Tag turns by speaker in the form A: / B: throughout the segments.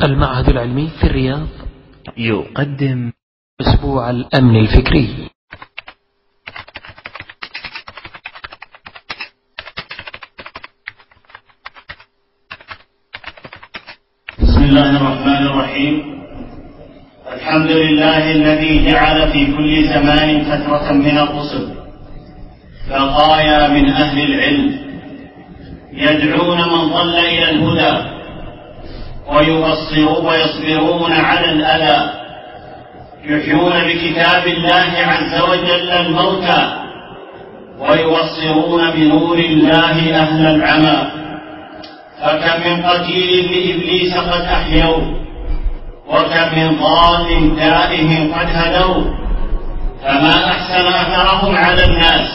A: المعهد العلمي في الرياض
B: يقدم
A: أسبوع الأمن الفكري.
C: بسم الله الرحمن الرحيم. الحمد لله الذي جعل في كل زمان فترة من الرسل بقايا من أهل العلم يدعون من ضل إلى الهدى ويصبرون على الأذى، يحيون بكتاب الله عز وجل الموتى ويبصرون بنور الله أهل العمى. فكم من قتيل لإبليس قد أحيوا، وكم من ضال تائه قد هدوا، فما أحسن أثرهم على الناس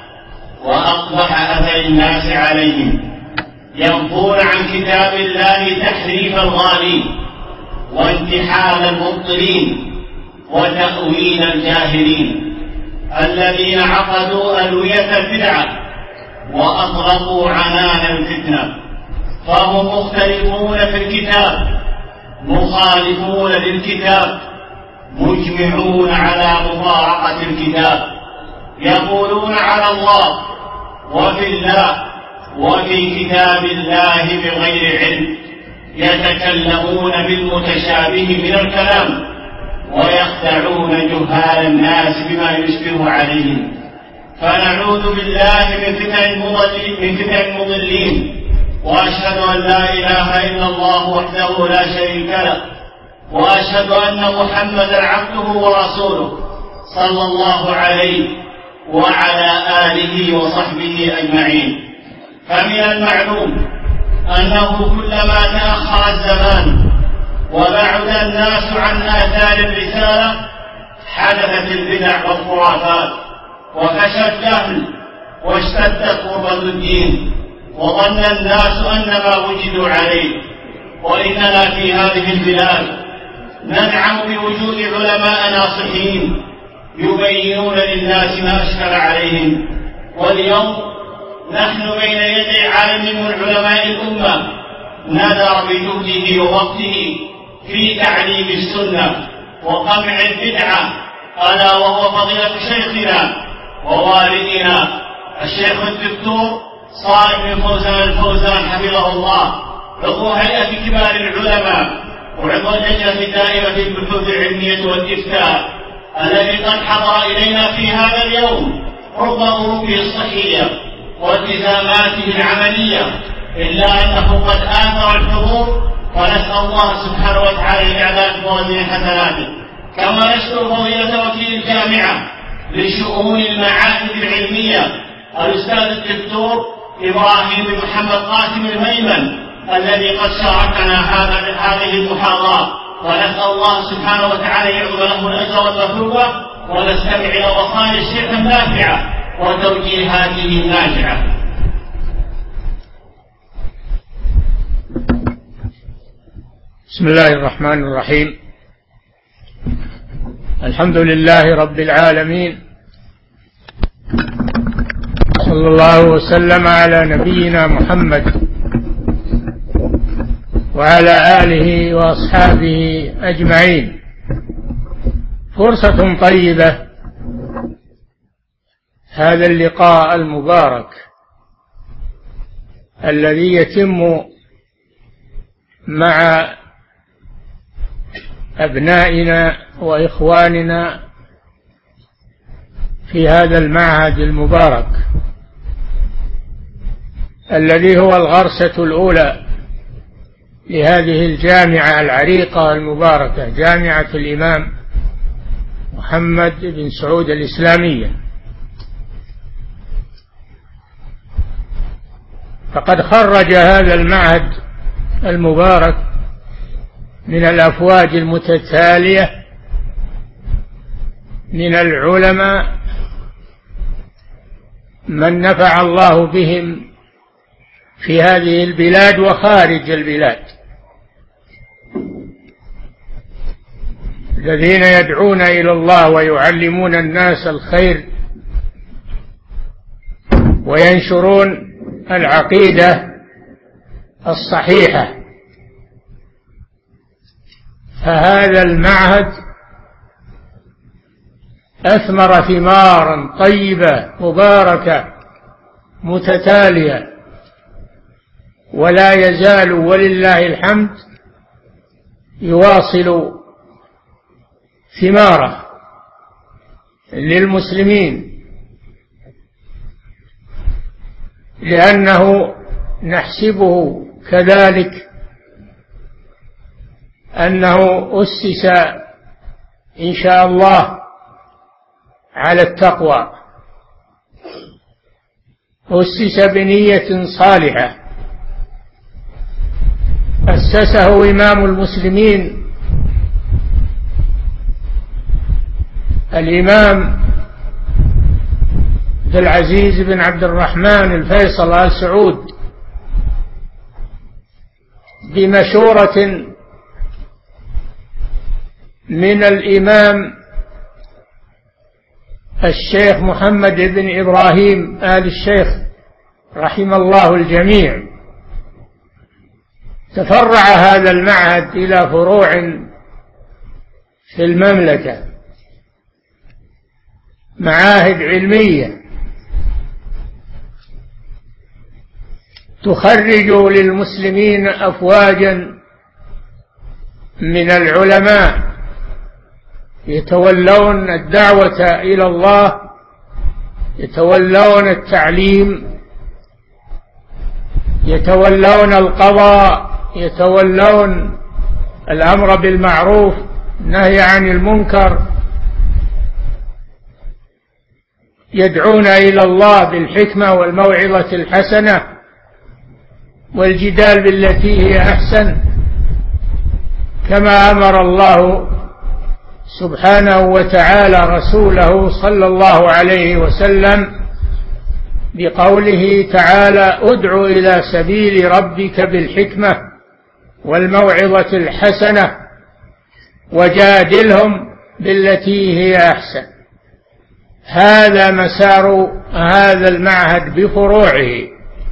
C: وأقبح أثر الناس عليهم. ينقون عن كتاب الله تحريف الغالين وانتحال المبطلين وتأويل الجاهلين الذين عقدوا ألوية البدعة وأطلقوا عنان الفتنة، فهم مختلفون في الكتاب مخالفون للكتاب مجمعون على مفارقة الكتاب، يقولون على الله وفي الله وفي كتاب الله بغير علم، يتكلمون بالمتشابه من الكلام ويخدعون جهال الناس بما يشبه عليهم. فنعوذ بالله من فتن المضلين، وأشهد أن لا إله إلا الله وحده لا شريك له، وأشهد أن محمدا عبده ورسوله صلى الله عليه وعلى آله وصحبه أجمعين. فمن المعلوم أنه كلما تأخر الزمان وبعد الناس عن آثار الرسالة حدثت البدع والخرافات وفشى الجهل واشتدت غربة الدين، وظن الناس أن ما وجدوا عليه. وإننا في هذه البلاد ننعم بوجود علماء ناصحين يبينون للناس ما أشكل عليهم. واليوم نحن بين يدي عالم من علماء الأمة نذر بجهده ووقته في تعليم السنة وقمع البدعة، ألا وهو فضيلة شيخنا ووالدنا الشيخ الدكتور صالح بن فوزان الفوزان حفظه الله، عضو هيئة كبار العلماء وعضو اللجنة الدائمة في البحوث العلمية والإفتاء، الذي قد حضر إلينا في هذا اليوم رغم ظروفه الصحية والتزاماته العملية، إلا أنه قد آثر الحضور، ونسأل الله سبحانه وتعالى الإعداد بوزن حسناته. كما نشكر فضيلة وكيل الجامعة لشؤون المعاهد العلمية الأستاذ الدكتور إبراهيم بن محمد قاسم الميمن الذي قد شاركنا هذه المحاضرة، ونسأل الله سبحانه وتعالى يعظم له الأجر والمثوبة، ونستمع إلى وصايا الشيخ النافعة وتوجيهاته الناجعة.
D: بسم الله الرحمن الرحيم. الحمد لله رب العالمين، صلى الله وسلم على نبينا محمد وعلى آله وأصحابه أجمعين. فرصة طيبة هذا اللقاء المبارك الذي يتم مع أبنائنا وإخواننا في هذا المعهد المبارك الذي هو الغرسة الأولى لهذه الجامعة العريقة المباركة، جامعة الإمام محمد بن سعود الإسلامية. فقد خرج هذا المعهد المبارك من الأفواج المتتالية من العلماء من نفع الله بهم في هذه البلاد وخارج البلاد، الذين يدعون إلى الله ويعلمون الناس الخير وينشرون العقيدة الصحيحة فهذا المعهد أثمر ثمارا طيبة مباركة متتالية، ولا يزال ولله الحمد يواصل ثماره للمسلمين، لأنه نحسبه كذلك أنه أسس إن شاء الله على التقوى، أسس بنية صالحة، أسسه إمام المسلمين الإمام عبد العزيز بن عبد الرحمن الفيصل آل سعود بمشورة من الإمام الشيخ محمد بن إبراهيم آل الشيخ رحم الله الجميع. تفرع هذا المعهد إلى فروع في المملكة، معاهد علمية تخرج للمسلمين أفواجا من العلماء يتولون الدعوة إلى الله، يتولون التعليم، يتولون القضاء، يتولون الأمر بالمعروف النهي عن المنكر، يدعون إلى الله بالحكمة والموعظة الحسنة والجدال بالتي هي أحسن، كما أمر الله سبحانه وتعالى رسوله صلى الله عليه وسلم بقوله تعالى: ادع إلى سبيل ربك بالحكمة والموعظة الحسنة وجادلهم بالتي هي أحسن. هذا مسار هذا المعهد بفروعه،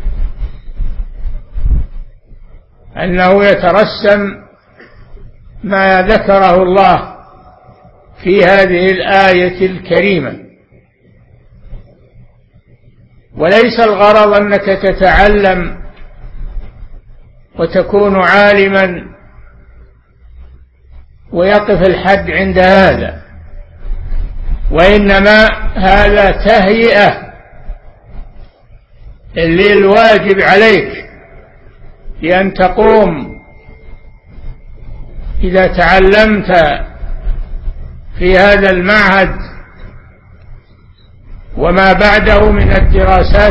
D: أنه يترسم ما ذكره الله في هذه الآية الكريمة، وليس الغرض أنك تتعلم وتكون عالما ويقف الحد عند هذا، وإنما هذا تهيئة للواجب عليك بأن تقوم إذا تعلمت في هذا المعهد وما بعده من الدراسات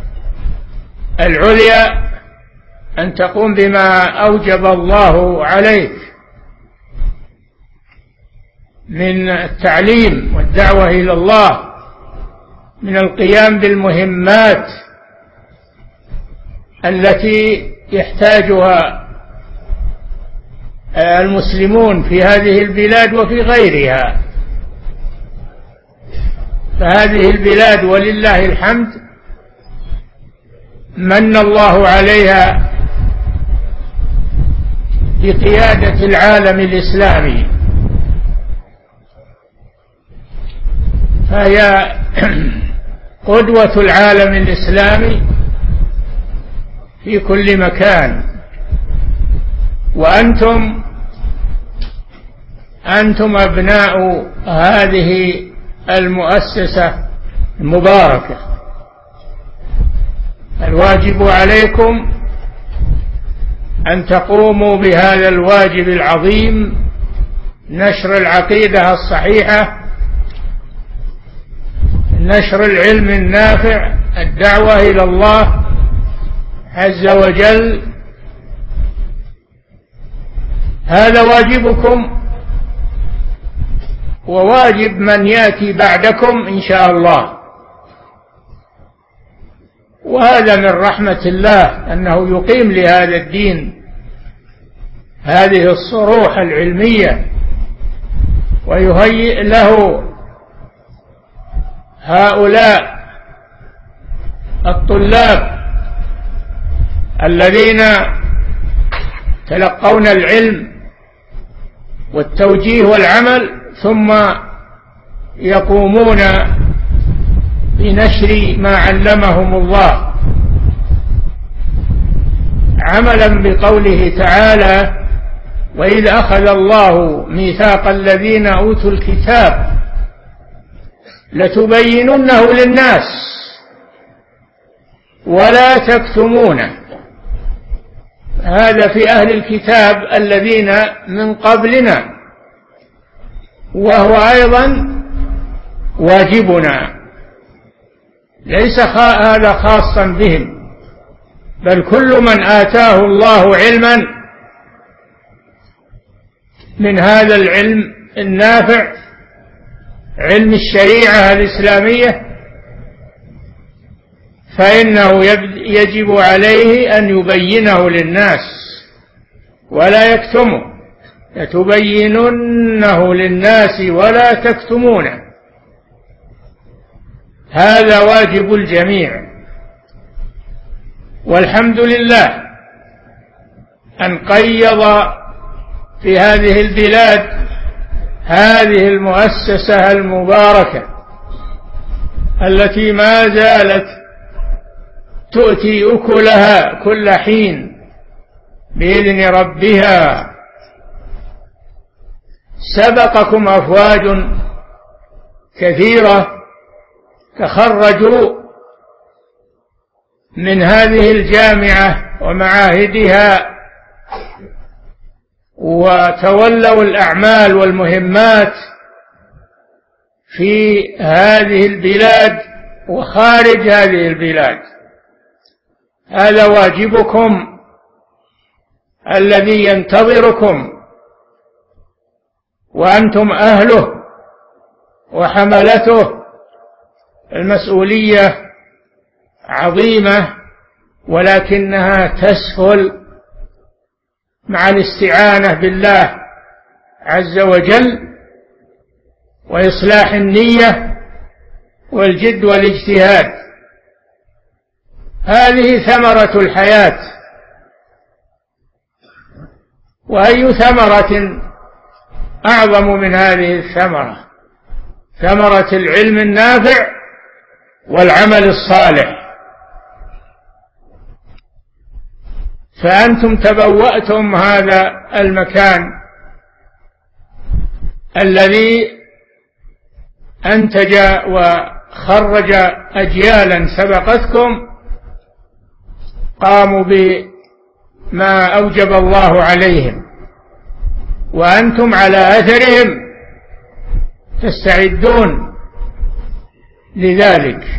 D: العليا أن تقوم بما أوجب الله عليك من التعليم والدعوة إلى الله، من القيام بالمهمات التي يحتاجها المسلمون في هذه البلاد وفي غيرها. فهذه البلاد ولله الحمد من الله عليها بقيادة العالم الإسلامي، فهي قدوة العالم الإسلامي في كل مكان، وأنتم أبناء هذه المؤسسة المباركة. الواجب عليكم أن تقوموا بهذا الواجب العظيم، نشر العقيدة الصحيحة، نشر العلم النافع، الدعوة إلى الله عز وجل. هذا واجبكم وواجب من يأتي بعدكم إن شاء الله. وهذا من رحمة الله أنه يقيم لهذا الدين هذه الصروح العلمية، ويهيئ له هؤلاء الطلاب الذين تلقون العلم والتوجيه والعمل، ثم يقومون بنشر ما علمهم الله عملا بقوله تعالى: وإذ أخذ الله ميثاق الذين أوتوا الكتاب لتبيننه للناس ولا تكتمونه. هذا في أهل الكتاب الذين من قبلنا، وهو أيضا واجبنا، ليس هذا خاصا بهم، بل كل من آتاه الله علما من هذا العلم النافع، علم الشريعة الإسلامية، فإنه يجب عليه أن يبينه للناس ولا يكتمه. لتبيننه للناس ولا تكتمونه، هذا واجب الجميع. والحمد لله أن قيض في هذه البلاد هذه المؤسسة المباركة التي ما زالت تؤتي أكلها كل حين بإذن ربها. سبقكم أفواج كثيرة تخرجوا من هذه الجامعة ومعاهدها وتولوا الأعمال والمهمات في هذه البلاد وخارج هذه البلاد. هذا واجبكم الذي ينتظركم، وأنتم أهله وحملته. المسؤولية عظيمة، ولكنها تسهل مع الاستعانة بالله عز وجل وإصلاح النية والجد والاجتهاد. هذه ثمرة الحياة، وأي ثمرة أعظم من هذه الثمرة؟ ثمرة العلم النافع والعمل الصالح. فأنتم تبوأتم هذا المكان الذي أنتج وخرج أجيالا سبقتكم قاموا بما أوجب الله عليهم، وأنتم على أثرهم تستعدون لذلك.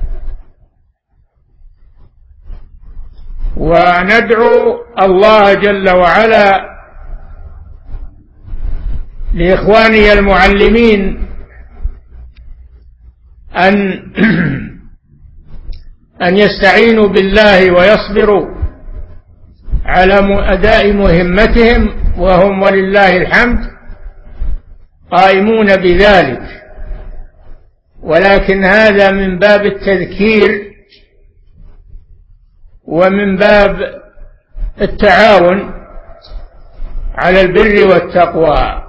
D: وندعو الله جل وعلا لإخواني المعلمين أن يستعينوا بالله ويصبروا على أداء مهمتهم، وهم ولله الحمد قائمون بذلك، ولكن هذا من باب التذكير ومن باب التعاون على البر والتقوى.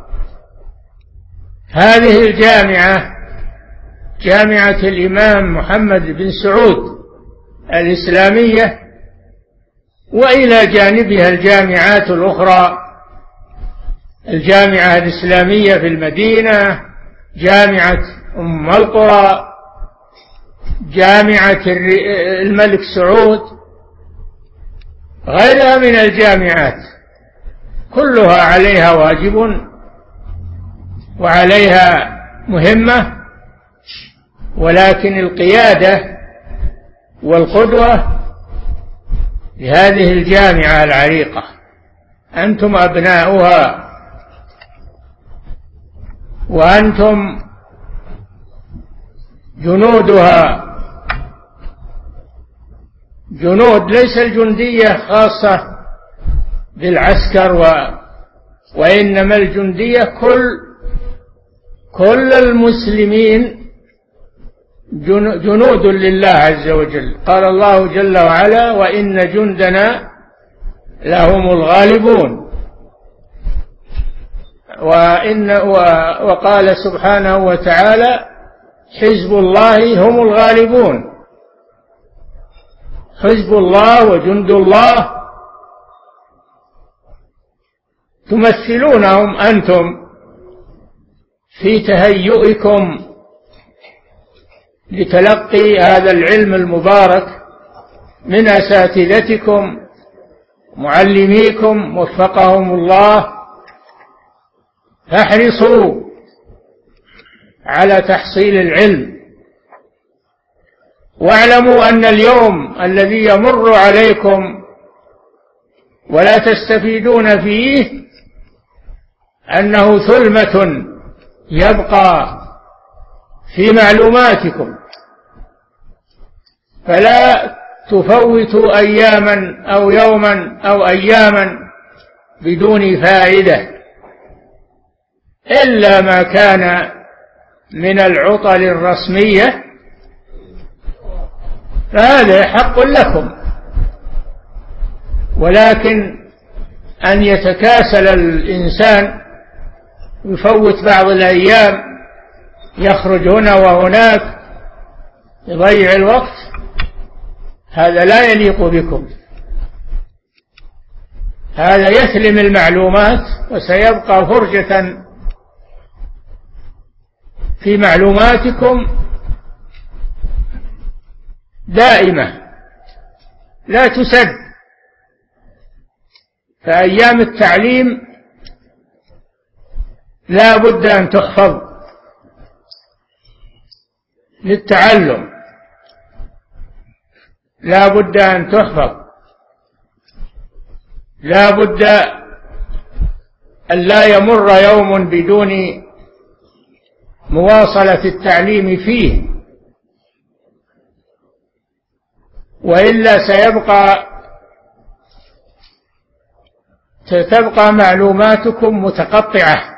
D: هذه الجامعة جامعة الإمام محمد بن سعود الإسلامية، وإلى جانبها الجامعات الأخرى، الجامعة الإسلامية في المدينة، جامعة أم القرى، جامعة الملك سعود، غيرها من الجامعات، كلها عليها واجب وعليها مهمة، ولكن القيادة والقدوة لهذه الجامعة العريقة. أنتم أبناؤها، وأنتم جنودها، جنود، ليس الجندية خاصة بالعسكر وإنما الجندية كل المسلمين جنود لله عز وجل. قال الله جل وعلا: وإن جندنا لهم الغالبون. وقال سبحانه وتعالى حزب الله هم الغالبون. حزب الله وجند الله تمثلونهم أنتم في تهيئكم لتلقي هذا العلم المبارك من أساتذتكم معلميكم وفقهم الله. فاحرصوا على تحصيل العلم، واعلموا أن اليوم الذي يمر عليكم ولا تستفيدون فيه أنه ثلمة يبقى في معلوماتكم، فلا تفوتوا أياما أو يوما أو أياما بدون فائدة إلا ما كان من العطل الرسمية، فهذا حق لكم. ولكن أن يتكاسل الإنسان يفوت بعض الأيام، يخرج هنا وهناك، يضيع الوقت، هذا لا يليق بكم. هذا يثلم المعلومات وسيبقى فرجة في معلوماتكم دائمة لا تسد. فأيام التعليم لا بد أن تحفظ للتعلم، لا بد أن تحفظ، لا بد أن لا يمر يوم بدون مواصلة التعليم فيه، وإلا ستبقى معلوماتكم متقطعة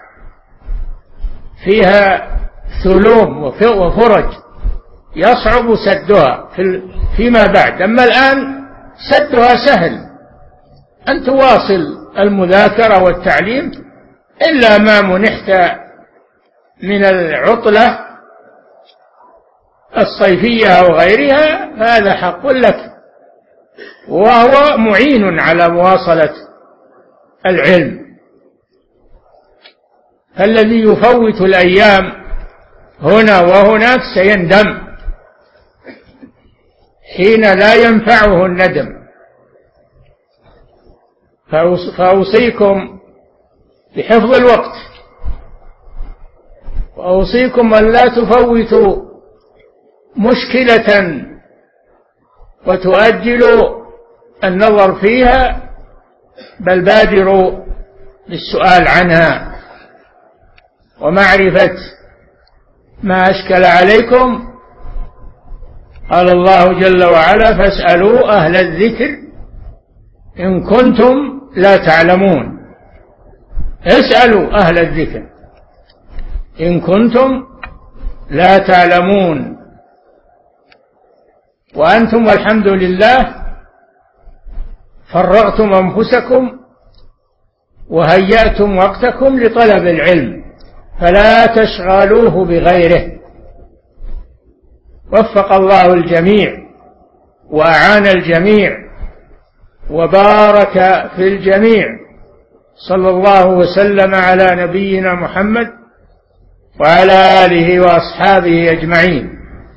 D: فيها ثلوم وفرج يصعب سدها فيما بعد. أما الآن سدها سهل، أن تواصل المذاكرة والتعليم إلا ما منحت من العطلة الصيفية أو غيرها، هذا حق لك، وهو معين على مواصلة العلم. فالذي يفوت الأيام هنا وهناك سيندم حين لا ينفعه الندم. فأوصيكم بحفظ الوقت، وأوصيكم أن لا تفوتوا مشكلة وتؤجلوا النظر فيها، بل بادروا بالسؤال عنها ومعرفة ما أشكل عليكم. قال الله جل وعلا فاسألوا أهل الذكر إن كنتم لا تعلمون. اسألوا أهل الذكر إن كنتم لا تعلمون. وأنتم والحمد لله فرغتم أنفسكم وهيأتم وقتكم لطلب العلم، فلا تشغلوه بغيره. وفق الله الجميع وأعان الجميع وبارك في الجميع. صلى الله وسلم على نبينا محمد وعلى آله وأصحابه أجمعين.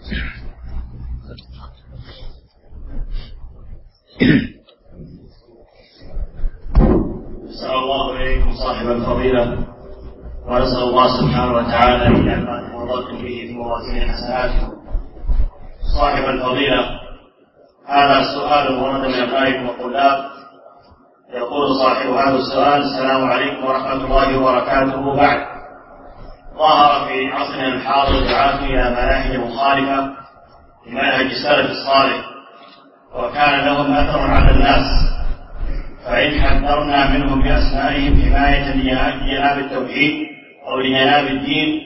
C: أسأل الله إليكم صاحب الفضيلة، ونسأل الله سبحانه وتعالى أن يجعل ما تفضلتم به في موازين حسناتكم. صاحب الفضيلة، هذا السؤال ورد من الآية والطلاب. يقول صاحب هذا السؤال: السلام عليكم ورحمة الله وبركاته. بعد، ظهر في عصرنا الحاضر دعاة إلى مناهج مخالفة لمنهج السلف الصالح، وكان لهم أثر على الناس، فإن حذرنا منهم بأسمائهم حماية لجناب التوحيد أو لجناب الدين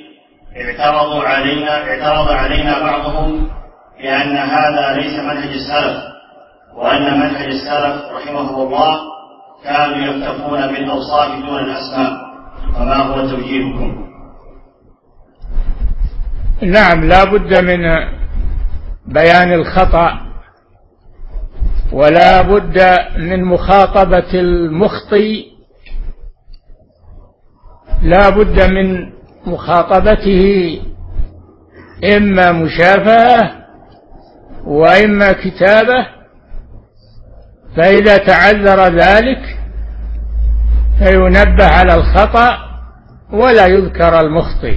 C: اعترض علينا بعضهم بأن هذا ليس منهج السلف، وأن منهج السلف رحمه الله كانوا يكتفون بالأوصاف دون الأسماء، فما هو توجيهكم؟
D: نعم، لا بد من بيان الخطأ، ولا بد من مخاطبة المخطئ، لا بد من مخاطبته إما مشافهة وإما كتابة، فإذا تعذر ذلك فينبه على الخطأ ولا يذكر المخطئ.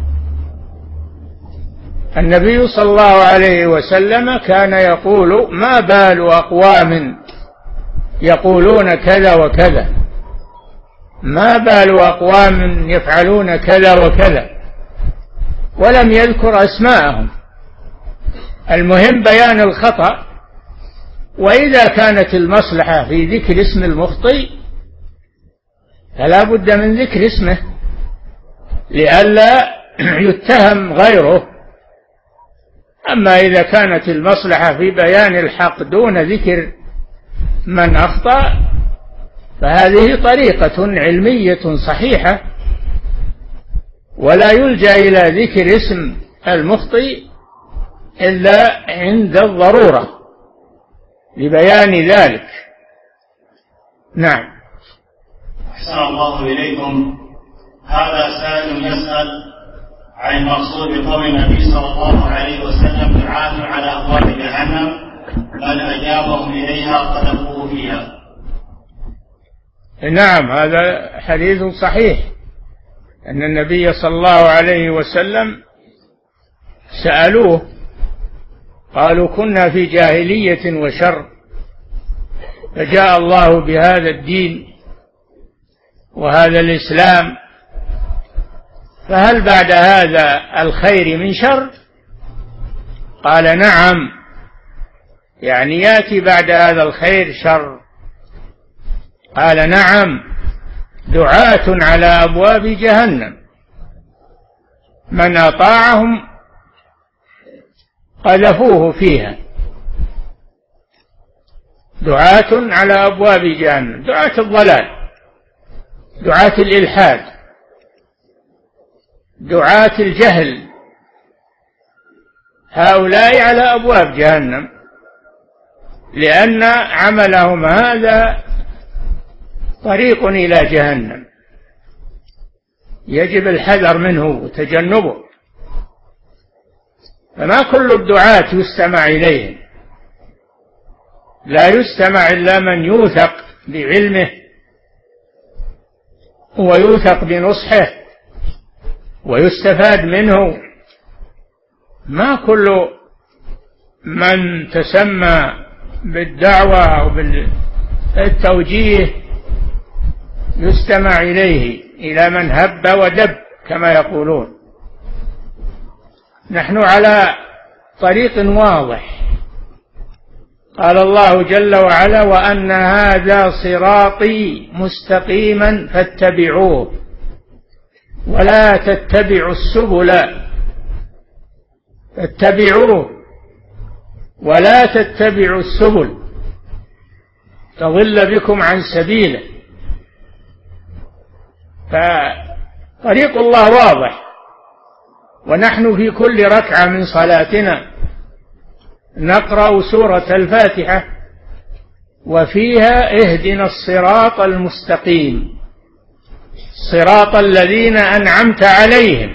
D: النبي صلى الله عليه وسلم كان يقول: ما بال أقوام يقولون كذا وكذا، ما بال أقوام يفعلون كذا وكذا، ولم يذكر أسماءهم. المهم بيان الخطأ، وإذا كانت المصلحة في ذكر اسم المخطئ فلا بد من ذكر اسمه لئلا يتهم غيره. أما إذا كانت المصلحة في بيان الحق دون ذكر من أخطأ فهذه طريقة علمية صحيحة، ولا يلجأ إلى ذكر اسم المخطئ إلا عند الضرورة لبيان ذلك. نعم.
C: أحسن الله إليكم. هذا سائل يسأل عن المقصود بقول النبي صلى الله عليه وسلم: دعاة على أبواب جهنم من أجابهم إليها قذفوه فيها.
D: نعم، هذا حديث صحيح أن النبي صلى الله عليه وسلم سألوه قالوا: كنا في جاهلية وشر، فجاء الله بهذا الدين وهذا الإسلام، فهل بعد هذا الخير من شر؟ قال: نعم، يعني يأتي بعد هذا الخير شر. قال: نعم، دعاة على أبواب جهنم من أطاعهم قذفوه فيها. دعاة على أبواب جهنم، دعاة الضلال، دعاة الإلحاد، دعاة الجهل، هؤلاء على أبواب جهنم، لأن عملهم هذا طريق إلى جهنم يجب الحذر منه وتجنبه. فما كل الدعاة يستمع إليهم، لا يستمع إلا من يوثق بعلمه ويوثق بنصحه ويستفاد منه. ما كل من تسمى بالدعوة أو بالتوجيه يستمع إليه، إلى من هب ودب كما يقولون. نحن على طريق واضح. قال الله جل وعلا: وأن هذا صراطي مستقيما فاتبعوه ولا تتبعوا السبل، فاتبعوه ولا تتبعوا السبل تضل بكم عن سبيله. فطريق الله واضح. ونحن في كل ركعة من صلاتنا نقرأ سورة الفاتحة وفيها: اهدنا الصراط المستقيم صراط الذين أنعمت عليهم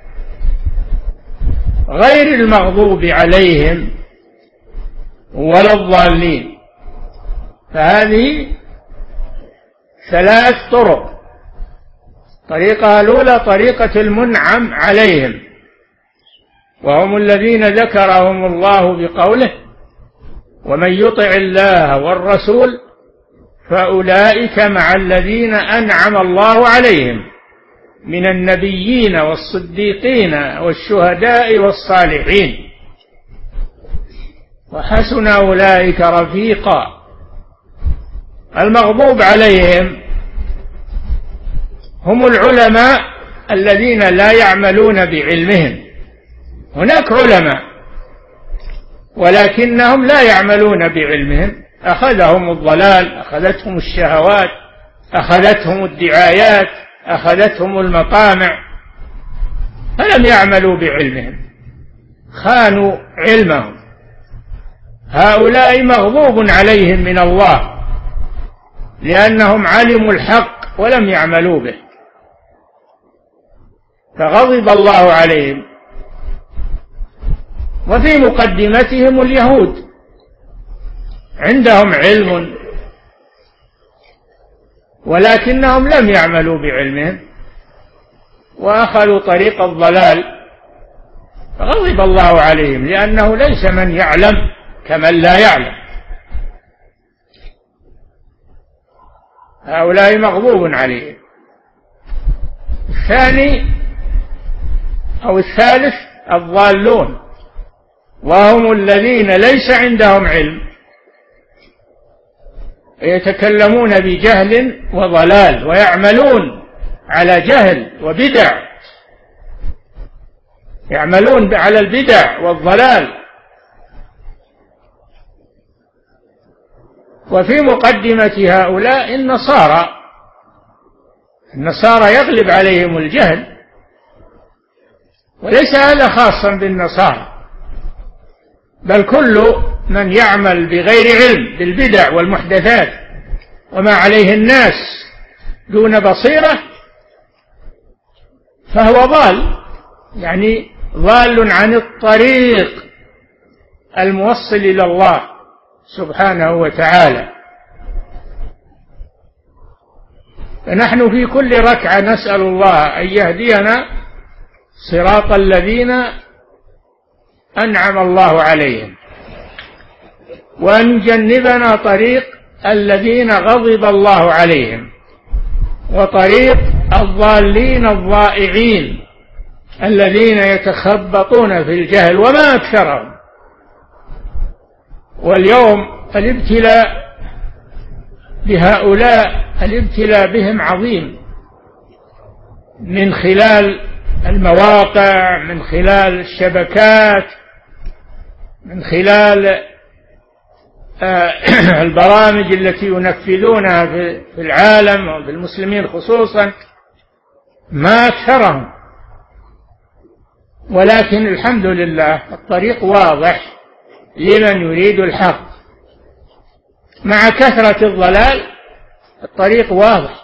D: غير المغضوب عليهم ولا الضالين. فهذه ثلاث طرق. طريقها الأولى طريقة المنعم عليهم، وهم الذين ذكرهم الله بقوله: ومن يطع الله والرسول فأولئك مع الذين أنعم الله عليهم من النبيين والصديقين والشهداء والصالحين وحسن أولئك رفيقا. المغضوب عليهم هم العلماء الذين لا يعملون بعلمهم. هناك علماء ولكنهم لا يعملون بعلمهم، أخذهم الضلال، أخذتهم الشهوات، أخذتهم الدعايات، أخذتهم المطامع فلم يعملوا بعلمهم، خانوا علمهم. هؤلاء مغضوب عليهم من الله لأنهم علموا الحق ولم يعملوا به، فغضب الله عليهم. وفي مقدمتهم اليهود، عندهم علم ولكنهم لم يعملوا بعلمهم وأخذوا طريق الضلال، فغضب الله عليهم، لأنه ليس من يعلم كمن لا يعلم. هؤلاء مغضوب عليهم. الثاني أو الثالث الضالون، وهم الذين ليس عندهم علم، يتكلمون بجهل وضلال ويعملون على جهل وبدع، يعملون على البدع والضلال. وفي مقدمة هؤلاء النصارى يغلب عليهم الجهل، وليس هذا خاصا بالنصارى، بل كل من يعمل بغير علم بالبدع والمحدثات وما عليه الناس دون بصيرة فهو ضال، يعني ضال عن الطريق الموصل إلى الله سبحانه وتعالى. فنحن في كل ركعة نسأل الله أن يهدينا صراط الذين أنعم الله عليهم، وأن يجنبنا طريق الذين غضب الله عليهم، وطريق الضالين الضائعين الذين يتخبطون في الجهل وما أكثرهم. واليوم الابتلاء بهؤلاء، الابتلاء بهم عظيم، من خلال المواقع، من خلال الشبكات، من خلال البرامج التي ينفذونها في العالم وفي المسلمين خصوصا، ما أكثرهم. ولكن الحمد لله الطريق واضح لمن يريد الحق، مع كثرة الضلال الطريق واضح.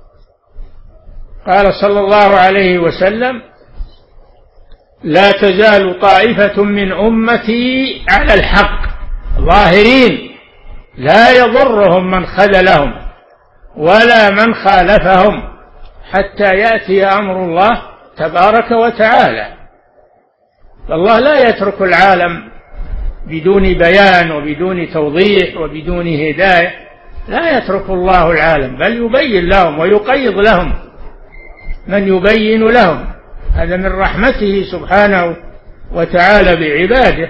D: قال صلى الله عليه وسلم: لا تزال طائفة من أمتي على الحق ظاهرين لا يضرهم من خذلهم ولا من خالفهم حتى يأتي أمر الله تبارك وتعالى. فالله لا يترك العالم بدون بيان وبدون توضيح وبدون هداية، لا يترك الله العالم، بل يبين لهم ويقيض لهم من يبين لهم. هذا من رحمته سبحانه وتعالى بعباده.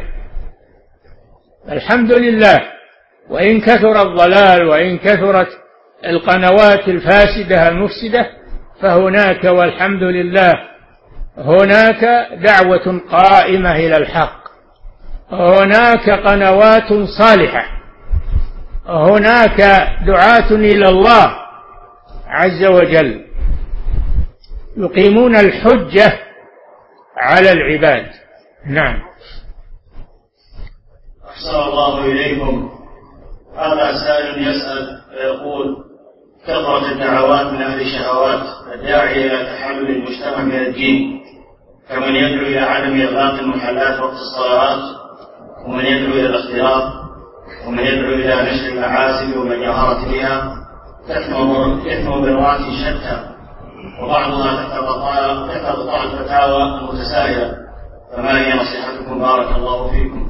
D: الحمد لله. وإن كثر الضلال وإن كثرت القنوات الفاسدة المفسدة فهناك، والحمد لله، هناك دعوة قائمة إلى الحق، هناك قنوات صالحة، هناك دعاة إلى الله عز وجل يقيمون الحجة على العباد. نعم.
C: أحسن الله إليكم. هذا سائل يسأل ويقول: كثرت الدعوات من أهل الشهوات الداعية إلى تحلل المجتمع من الدين، كمن يدعو إلى عدم إغلاق المحلات وقت الصلوات، ومن يدعو إلى الاختلاط، ومن يدعو إلى نشر المعازف والمجاهرة بها، تحمل بنوات شتى، وبعضها تحت غطاء الفتاوى المتسائلة، فما هي نصيحتكم بارك الله فيكم؟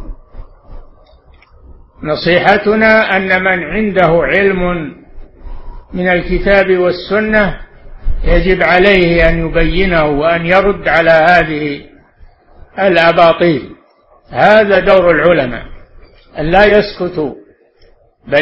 D: نصيحتنا أن من عنده علم من الكتاب والسنة يجب عليه أن يبينه وأن يرد على هذه الأباطيل. هذا دور العلماء، أن لا يسكتوا بل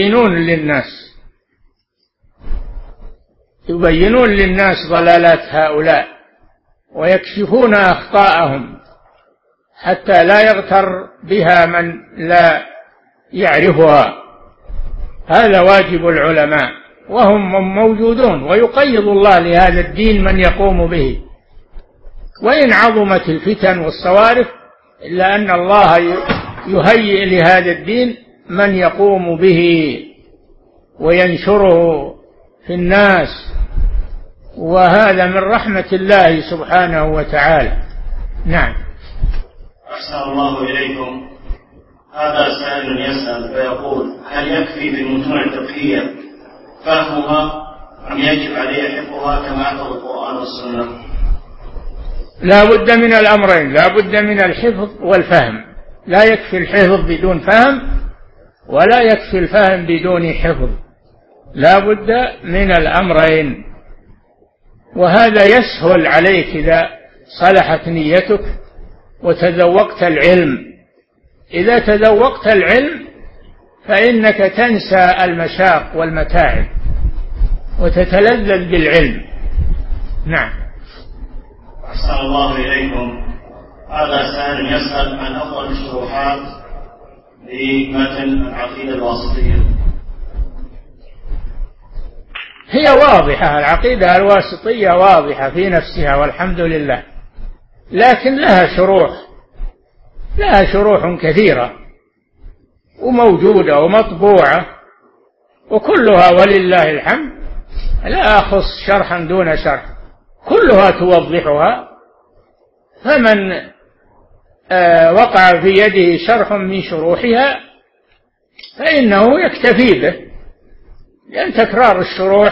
D: يبينون للناس ضلالات هؤلاء ويكشفون أخطاءهم حتى لا يغتر بها من لا يعرفها. هذا واجب العلماء، وهم موجودون، ويقيض الله لهذا الدين من يقوم به. وإن عظمت الفتن والصوارف إلا أن الله يهيئ لهذا الدين من يقوم به وينشره في الناس، وهذا من رحمة الله سبحانه وتعالى. نعم.
C: أحسن الله إليكم. هذا سائل يسأل فيقول: هل يكفي بالمتون الفقهية فهمها أم يجب عليه حفظها كما يحفظ القرآن والسنة؟
D: لا بد من الأمرين، لا بد من الحفظ والفهم. لا يكفي الحفظ بدون فهم، ولا يكفي الفهم بدون حفظ، لا بد من الأمرين. وهذا يسهل عليك إذا صلحت نيتك وتذوقت العلم. إذا تذوقت العلم فإنك تنسى المشاق والمتاعب وتتلذذ بالعلم. نعم.
C: أحسن الله إليكم. هذا سائل يسأل عن أفضل الشروحات لمتن العقيدة الواسطية.
D: هي واضحة، العقيدة الواسطية واضحة في نفسها والحمد لله، لكن لها شروح كثيرة وموجودة ومطبوعة، وكلها ولله الحمد لا أخص شرحا دون شرح، كلها توضحها. فمن وقع في يده شرح من شروحها فإنه يكتفي به، لأن تكرار الشروح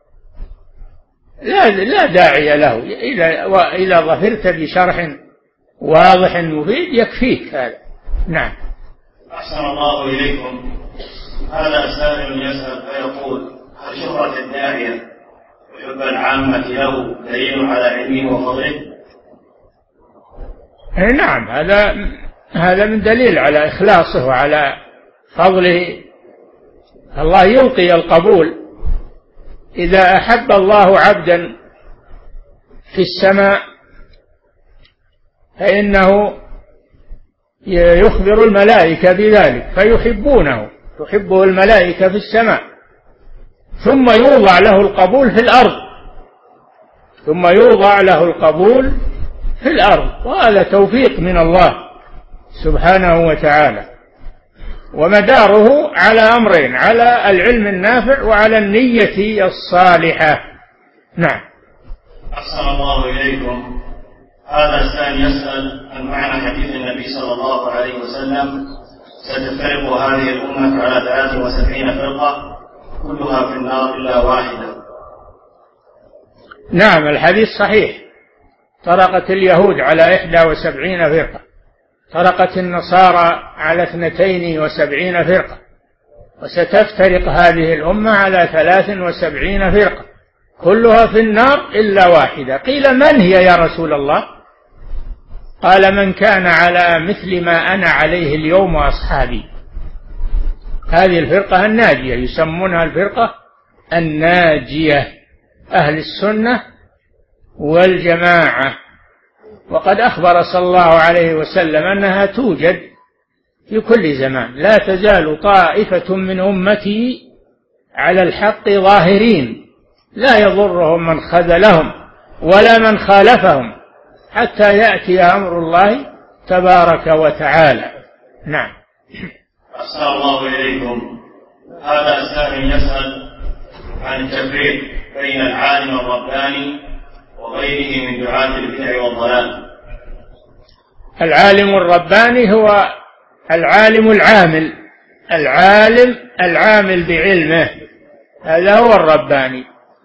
D: لا داعي له. إذا ظفرت بشرح واضح مفيد يكفيك هذا. نعم.
C: أحسن الله إليكم. هذا سائل يسأل فيقول: هل شهرة الداعية وحب العامة له دليل على علمه وفضله؟
D: نعم، هذا من دليل على إخلاصه وعلى فضله. الله يلقي القبول. إذا أحب الله عبدا في السماء فإنه يخبر الملائكة بذلك فيحبونه، تحبه الملائكة في السماء، ثم يوضع له القبول في الأرض، وهذا توفيق من الله سبحانه وتعالى. ومداره على أمرين: على العلم النافع وعلى النية الصالحة. نعم.
C: أحسن الله إليكم. هذا السائل يسأل عن معنى حديث النبي صلى الله عليه وسلم: ستفترق هذه الأمة على 73 فرقة كلها في النار إلا واحدة.
D: نعم، الحديث صحيح. طرقت اليهود على 71 فرقة، طرقت النصارى على 72 فرقة، وستفترق هذه الأمة على 73 فرقة كلها في النار إلا واحدة. قيل: من هي يا رسول الله؟ قال: من كان على مثل ما أنا عليه اليوم وأصحابي. هذه الفرقة الناجية، يسمونها الفرقة الناجية، أهل السنة والجماعة. وقد أخبر صلى الله عليه وسلم أنها توجد في كل زمان: لا تزال طائفة من أمتي على الحق ظاهرين لا يضرهم من خذلهم ولا من خالفهم حتى يأتي أمر الله تبارك وتعالى. نعم.
C: أحسن الله إليكم. هذا سائل يسأل عن التفريق بين العالم الرباني وغيره من دعاة البدع والضلال.
D: العالم الرباني هو العالم العامل بعلمه، هذا هو الرباني.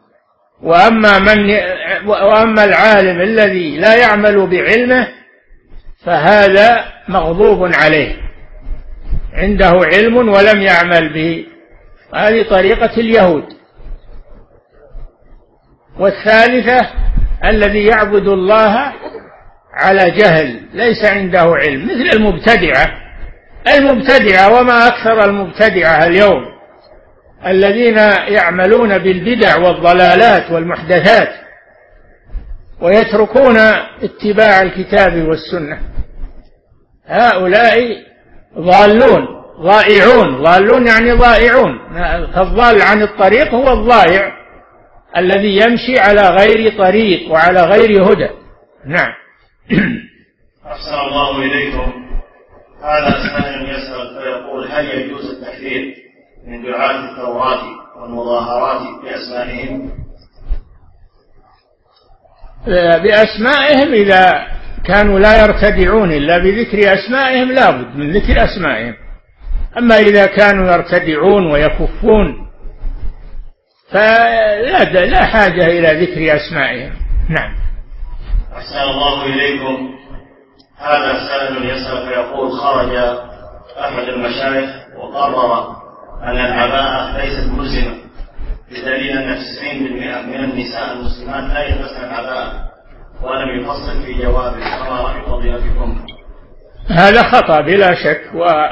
D: وأما العالم الذي لا يعمل بعلمه فهذا مغضوب عليه، عنده علم ولم يعمل به. هذه طريقة اليهود. والثالثة الذي يعبد الله على جهل ليس عنده علم، مثل المبتدعة وما أكثر المبتدعة اليوم الذين يعملون بالبدع والضلالات والمحدثات ويتركون اتباع الكتاب والسنة. هؤلاء ضالون ضائعون. ضالون يعني ضائعون. فالضال عن الطريق هو الضائع الذي يمشي على غير طريق وعلى غير هدى. نعم.
C: أحسن الله إليكم. هذا سائل يسأل فيقول: هل يجوز التكفير من دعاة الثورات والمظاهرات بأسمائهم؟
D: بأسمائهم إذا كانوا لا يرتدعون إلا بذكر أسمائهم لا بد من ذكر أسمائهم. أما إذا كانوا يرتدعون ويكفون فلا حاجة إلى ذكر أسمائهم. نعم.
C: أحسن الله إليكم. هذا سائل يسأل فيقول: خرج أحد المشايخ وقرر أن العباءة ليست ملزمة بدليل أن 90% من النساء المسلمات لا يلبسن العباءة، ولم يفصل في جوابه، فما رأي فضيلتكم؟
D: هذا خطأ بلا شك.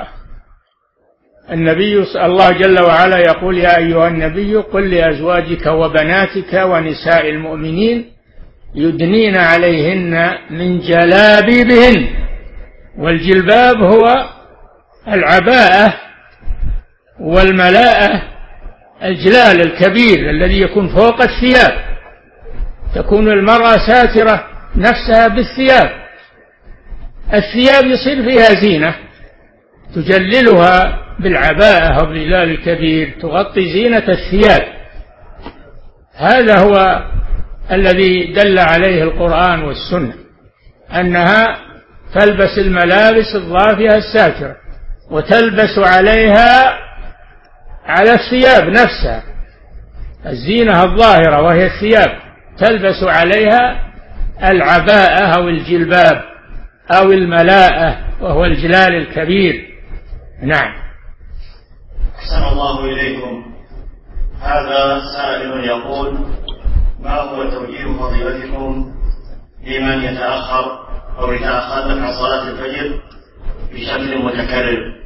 D: والنبي الله جل وعلا يقول: يا أيها النبي قل لأزواجك وبناتك ونساء المؤمنين يدنين عليهن من جلابيبهن. والجلباب هو العباءة والملاءة، الجلال الكبير الذي يكون فوق الثياب، تكون المرأة ساترة نفسها بالثياب. الثياب يصير فيها زينة تجللها بالعباءة والجلال الكبير، تغطي زينة الثياب. هذا هو الذي دل عليه القرآن والسنة، أنها تلبس الملابس الضافية الساترة وتلبس عليها على الثياب نفسها الزينة الظاهرة وهي الثياب، تلبس عليها العباءة أو الجلباب أو الملاءة وهو الجلال الكبير. نعم.
C: أحسن الله إليكم. هذا سائل يقول: ما هو توجيه فضيلتكم لمن يتأخر أو يتأخر عن صلاة الفجر بشكل متكرر؟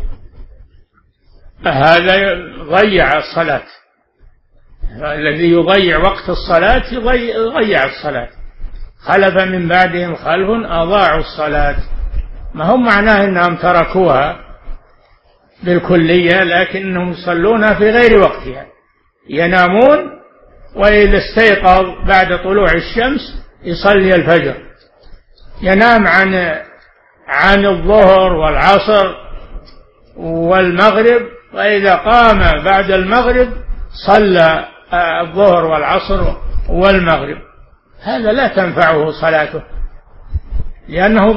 D: هذا ضيع الصلاة. الذي يضيع وقت الصلاة يضيع الصلاة. خلف من بعدهم خلف أضاعوا الصلاة. ما هم معناه أنهم تركوها بالكلية، لكنهم يصلونها في غير وقتها، ينامون وإذا استيقظ بعد طلوع الشمس يصلي الفجر، ينام عن الظهر والعصر والمغرب، وإذا قام بعد المغرب صلى الظهر والعصر والمغرب. هذا لا تنفعه صلاته لأنه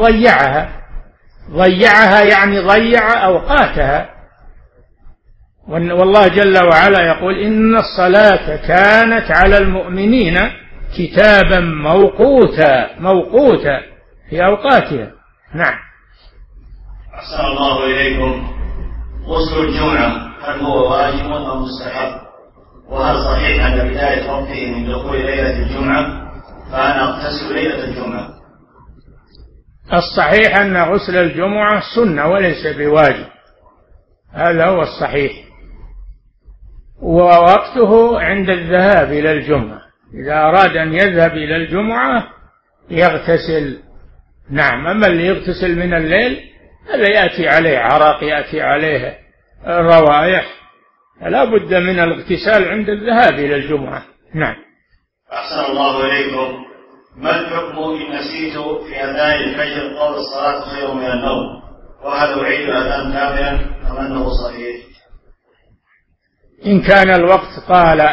D: ضيعها يعني ضيع أوقاتها. والله جل وعلا يقول: إن الصلاة كانت على المؤمنين كتابا موقوتا في أوقاتها. نعم.
C: أحسن الله إليكم. غسل الجمعة هل هو واجب أو مستحب؟ وهل صحيح أن بداية وقته من دخول ليلة الجمعة فأنا أغتسل ليلة الجمعة؟
D: الصحيح أن غسل الجمعة سنة وليس بواجب، هذا هو الصحيح، ووقته عند الذهاب إلى الجمعة. إذا أراد أن يذهب إلى الجمعة يغتسل. نعم. أما اللي يغتسل من الليل هذا يأتي عليه عرق، يأتي عليه روائح، فلا بد من الاغتسال عند الذهاب إلى الجمعة. نعم.
C: أحسن الله إليكم. ما الحكم إن نسيت في أذان الفجر قول الصلاة خير من النوم؟ وهل أعيد الأذان كاملا أم أنه صحيح؟
D: إن كان الوقت طال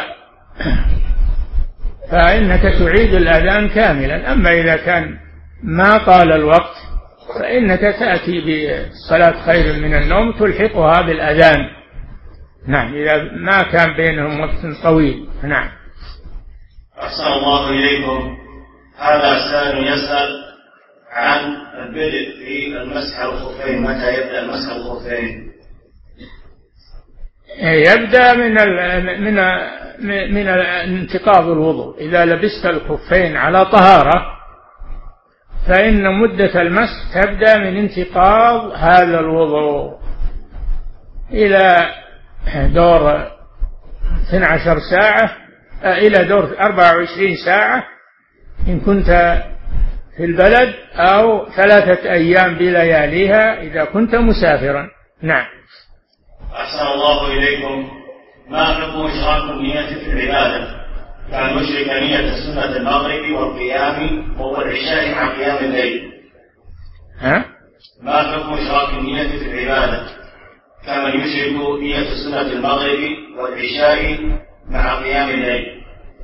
D: فإنك تعيد الأذان كاملا، أما إذا كان ما طال الوقت فإنك تأتي بصلاة خير من النوم تلحقها بالأذان. نعم، إذا ما كان بينهم وقت طويل. نعم.
C: أحسن الله إليكم. هذا سائل يسأل عن البدء في المسح على الخفين، متى يبدأ المسح على الخفين؟
D: يبدأ من انتقاض الوضوء. إذا لبست الخفين على طهارة فإن مدة المسح تبدأ من انتقاض هذا الوضوء إلى دور 12 ساعة، إلى دور 24 ساعة إن كنت في البلد، أو 3 أيام بلياليها إذا كنت مسافرا. نعم.
C: أحسن الله إليكم، ما حكم إشراك النية في العبادة كان يشرك نية سنة المغرب والقيام والعشاء مع قيام الليل؟ ما حكم إشراك النية في العبادة كان يشرك نية سنة المغرب والعشاء مع قيام الليل؟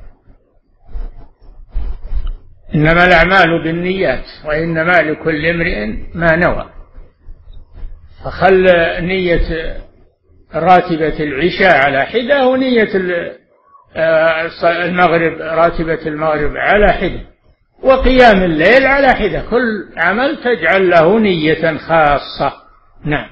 D: إنما الأعمال بالنيات وإنما لكل امرئ ما نوى. فخل نية راتبة العشاء على حدة ونية المغرب راتبة المغرب على حدة وقيام الليل على حدة، كل عمل تجعل له نية خاصة. نعم.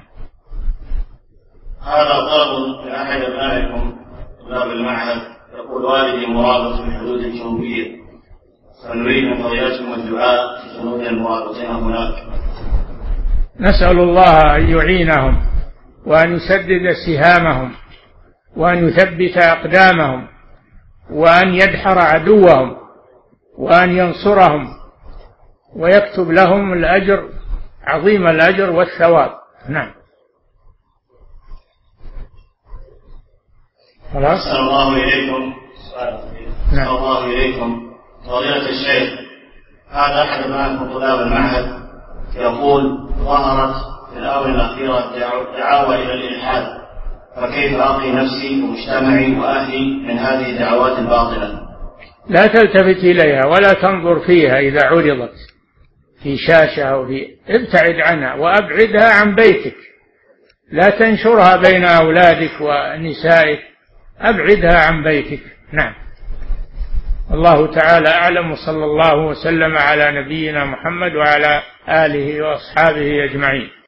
C: هذا طلب من أحد أبنائكم طلاب المعهد، يقول والدي مرابط في الحدود الجنوبية، فنريد من فضيلتكم الدعاء في جنود المرابطين هناك.
D: نسأل الله أن يعينهم وأن يسدد سهامهم وأن يثبت أقدامهم وأن يدحر عدوهم وأن ينصرهم ويكتب لهم الأجر عظيم الأجر والثواب. نعم.
C: خلاص. أحسن الله إليكم. أحسن الله إليكم فضيلة الشيخ، هذا أحد أبنائكم طلاب المعهد يقول ظهرت في الآونة الأخيرة دعاوى إلى الإلحاد، فكيف أقي نفسي ومجتمعي وأهلي من هذه الدعوات الباطلة؟
D: لا تلتفت إليها ولا تنظر فيها إذا عرضت في شاشة أو ابتعد عنها وأبعدها عن بيتك، لا تنشرها بين أولادك ونسائك، أبعدها عن بيتك. نعم. الله تعالى أعلم، وصلى الله وسلم على نبينا محمد وعلى آله وأصحابه أجمعين.